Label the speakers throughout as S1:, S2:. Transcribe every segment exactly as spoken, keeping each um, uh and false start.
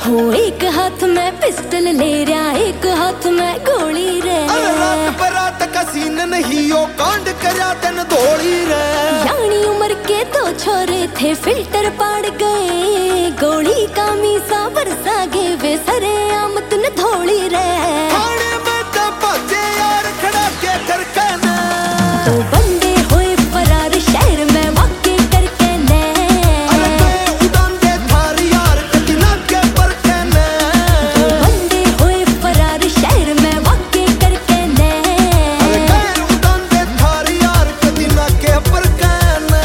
S1: हो एक हाथ में पिस्टल ले रहा, एक हाथ में गोली रे।
S2: रात बरात का सीन नहीं ओ कांड करया दिन धोली रे।
S1: यानी उम्र के दो छोरे थे फिल्टर पाड़ गए, गोली का मीसा बरसा गे वे सरे आमत न धोली रे।
S2: थाने में तो बाजे यार खड़ा के करके ना,
S1: तो बंदे होए फरार शहर में वाक़े करके ने।
S2: अरे मैं उड़ान दे थार यार कदी ना के पर के ने।
S1: तो बंदे होए फरार शहर में वाक़े करके ने।
S2: अरे मैं उड़ान दे थार यार कदी ना के पर के ने।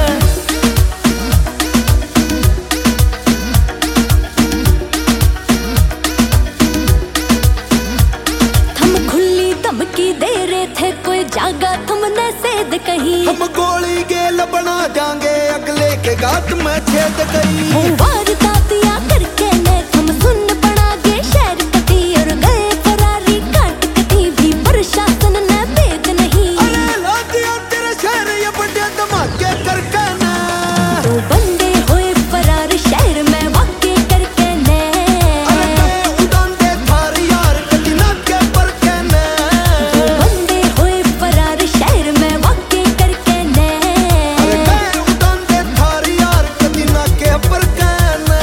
S1: थम खुली धमकी दे रहे थे कोई जागा तुमने सेध कहीं।
S2: हम गोली गेल बना जाएंगे अगले के गात में छेद गई।
S1: हो वारदातियां करके ने थम सुन बना गे शहर कटी और गए फरारी काट कटी भी प्रशासन ने भेद नहीं।
S2: अरे ला दिया तेरे शहर ये बड़े धमाके करके ना।
S1: तो बंदे होए फरार शहर में वाक़े करके ने।
S2: अरे मैं उड़ान दे थार यार कदी ना के पर के ने।
S1: तो बंदे होए फरार शहर में वाक़े करके ने।
S2: अरे मैं उड़ान दे थार यार कदी ना के पर के ने।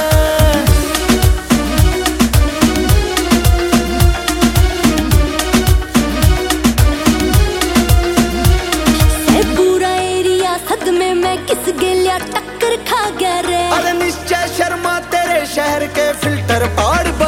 S1: से पूरा एरिया सदमे में किस गेलिया टक्कर खा गया रे।
S2: अरे निश्चय शर्मा तेरे शहर के फिल्टर पाड़